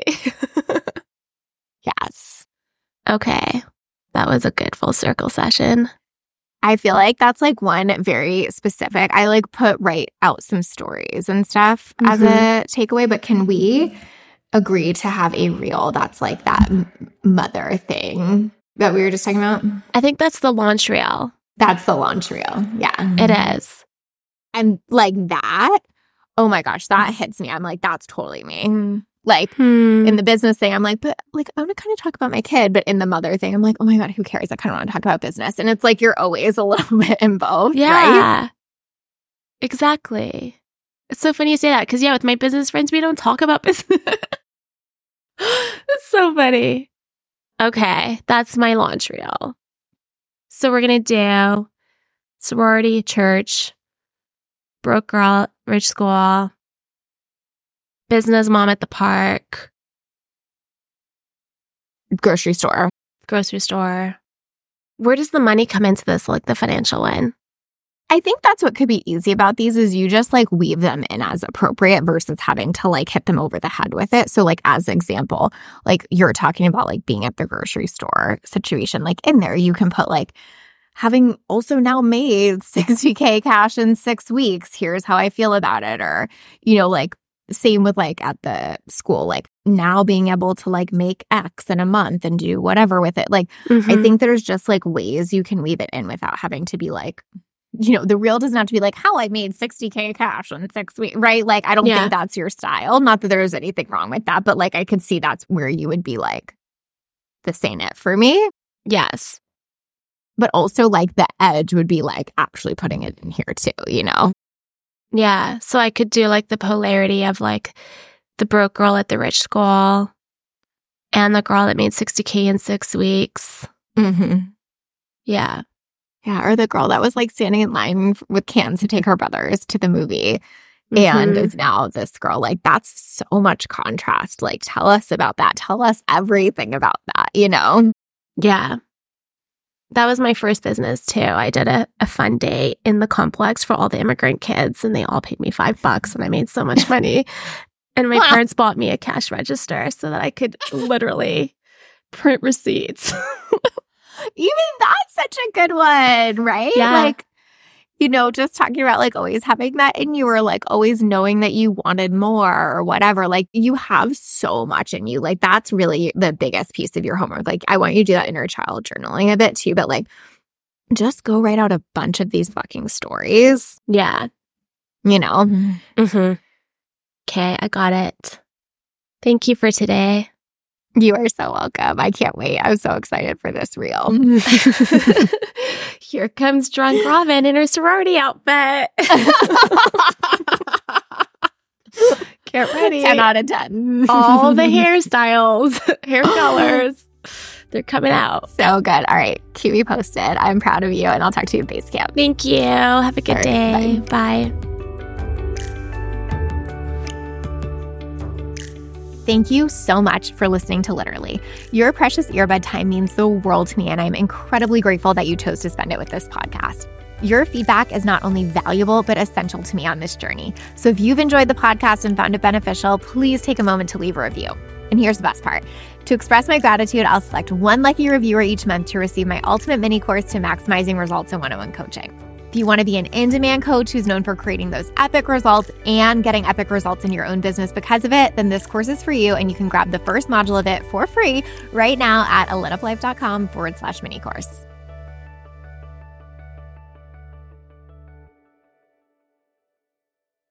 Yes. Okay. That was a good full circle session. I feel like that's like one very specific. I like write out some stories and stuff as a takeaway, but can we agree to have a reel that's like that mother thing that we were just talking about? I think that's the launch reel. That's the launch reel. Yeah. It is. And like that, oh my gosh, that hits me. I'm like, that's totally me. Like in the business thing, I'm like, but like, I want to kind of talk about my kid. But in the mother thing, I'm like, oh my God, who cares? I kind of want to talk about business. And it's like, you're always a little bit in both. Yeah. Right? Exactly. It's so funny you say that because, yeah, with my business friends, we don't talk about business. It's so funny. Okay, that's my launch reel. So we're going to do sorority, church, broke girl, rich school, business mom at the park, Grocery store. grocery store. Where does the money come into this, like the financial one? I think that's what could be easy about these is you just like weave them in as appropriate versus having to like hit them over the head with it. So like as example, like you're talking about like being at the grocery store situation, like in there you can put like having also now made $60K cash in 6 weeks. Here's how I feel about it. Or, you know, like same with like at the school, like now being able to like make X in a month and do whatever with it. Like I think there's just like ways you can weave it in without having to be like, you know, the reel doesn't have to be like how I made $60K cash in 6 weeks, right? Like, I don't think that's your style. Not that there's anything wrong with that, but like, I could see that's where you would be like, this ain't it for me. Yes. But also like the edge would be like actually putting it in here too, you know? Yeah. So I could do like the polarity of like the broke girl at the rich school and the girl that made $60K in 6 weeks. Mm-hmm. Yeah. Yeah, or the girl that was like standing in line with cans to take her brothers to the movie and is now this girl. Like, that's so much contrast. Like, tell us about that. Tell us everything about that, you know? Yeah. That was my first business too. I did a fun day in the complex for all the immigrant kids and they all paid me $5 and I made so much money. And my parents bought me a cash register so that I could literally print receipts. Even that's such a good one, right? Yeah. Like, you know, just talking about like always having that in you or like always knowing that you wanted more or whatever. Like you have so much in you. Like that's really the biggest piece of your homework. Like I want you to do that inner child journaling a bit too, but like just go write out a bunch of these fucking stories. Yeah. You know? Mm-hmm. Okay, I got it. Thank you for today. You are so welcome. I can't wait. I'm so excited for this reel. Here comes drunk Robin in her sorority outfit. Get ready. 10 out of 10. All the hairstyles, hair colors, they're coming out. So good. All right. Keep me posted. I'm proud of you, and I'll talk to you at base camp. Thank you. Have a good day. Bye. Thank you so much for listening to Literally. Your precious earbud time means the world to me, and I'm incredibly grateful that you chose to spend it with this podcast. Your feedback is not only valuable, but essential to me on this journey. So if you've enjoyed the podcast and found it beneficial, please take a moment to leave a review. And here's the best part. To express my gratitude, I'll select one lucky reviewer each month to receive my ultimate mini course to maximizing results in one-on-one coaching. If you want to be an in-demand coach who's known for creating those epic results and getting epic results in your own business because of it, then this course is for you, and you can grab the first module of it for free right now at alituplife.com/mini course.